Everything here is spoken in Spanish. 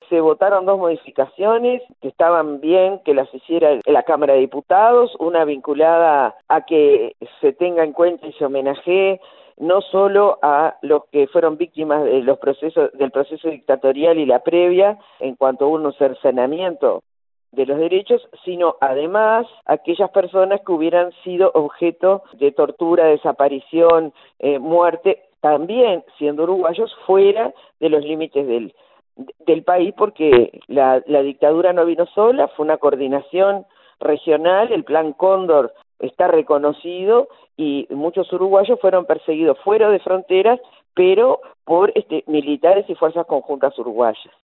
se votaron dos modificaciones que estaban bien que las hiciera la Cámara de Diputados, una vinculada a que se tenga en cuenta y se homenajee no solo a los que fueron víctimas de del proceso dictatorial y la previa, en cuanto a un cercenamiento de los derechos, sino además aquellas personas que hubieran sido objeto de tortura, desaparición, muerte, también siendo uruguayos fuera de los límites del país, porque la dictadura no vino sola, fue una coordinación regional, el Plan Cóndor está reconocido y muchos uruguayos fueron perseguidos fuera de fronteras, pero por militares y fuerzas conjuntas uruguayas.